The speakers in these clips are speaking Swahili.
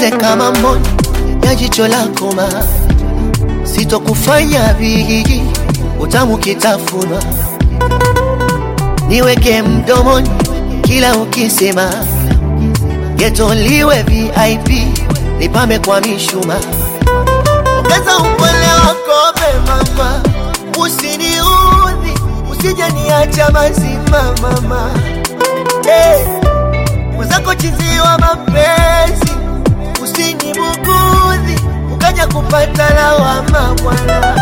nitunze kama mboni ya jicho lako ma, sitokufanya bigi utamu kitafunwa, niweke mdomoni kila ukisema, geto liwe VIP nipame kwa mishuma. Ongeza upole wako mama, usiniudhi, usije niacha mazima mama. Mwenzako chizi wa mapenzi, usinibugudhi ukaja kupata lawama bwana.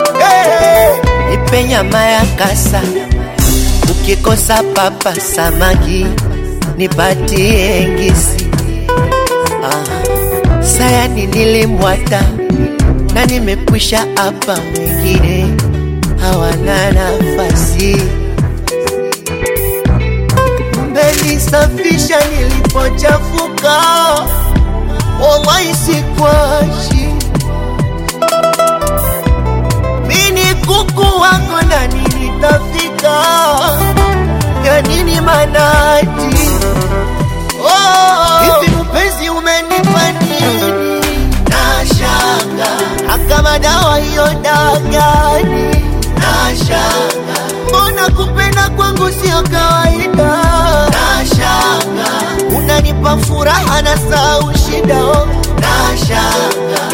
Nipe nyama ya kasa, ukikosa papa samaki nipatie ngisi. Sayani nilimwata na nimekwisha hapa, wengine hawana nafasi. Umenisafisha nilipochafuka, wallahi sikwashi. Mini kuku wako na nilitafika, ya nini manati? Hivi mpenzi umenipa nini? Nashanga kama dawa hiyo dagani. Nashanga mbona kupenda kwangu sio kawaida. Nashanga unanipa furaha na sau shida. Nashanga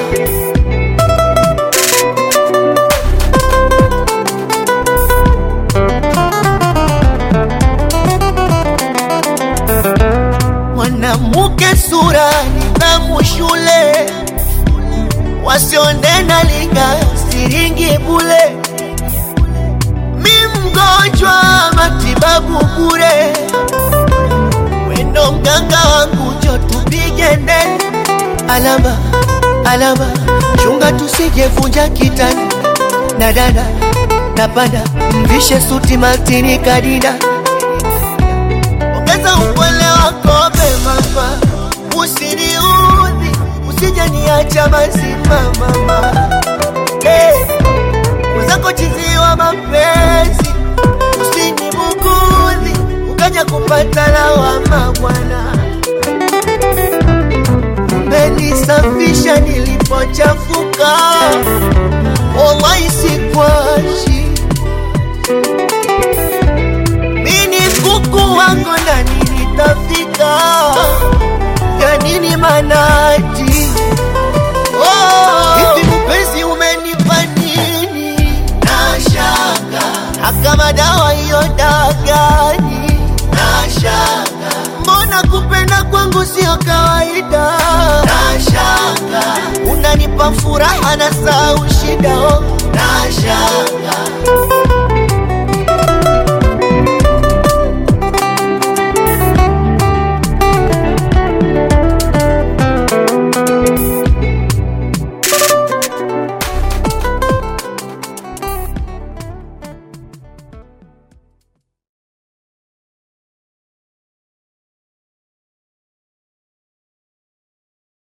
mwanamke sura nidhamu shule, wasionde na linga siringi bule. Mi mgonjwa matibabu bure, wendo mganga wangu jo tupige ndeni. Alama, alama, chunga tusije vunja kitani. Na dada, napanda, mvishe suti matini kadida. Ongeza upole wako mama, usiniudhi, usije niacha mazima mama. Mwenzako chizi wa mapenzi, usinibugudhi ukaja kupata lawama bwana. Umenisafisha nilipochafuka, wallahi sikwashi. Mini kuku wako na nilitafika, ya nini manati? Hivi mpenzi umenipa nini? Nashanga kama dawa hiyo dagani. Nashanga mbona kupenda kwangu sio kawaida. Nashanga unanipa furaha na sau shida. Nashanga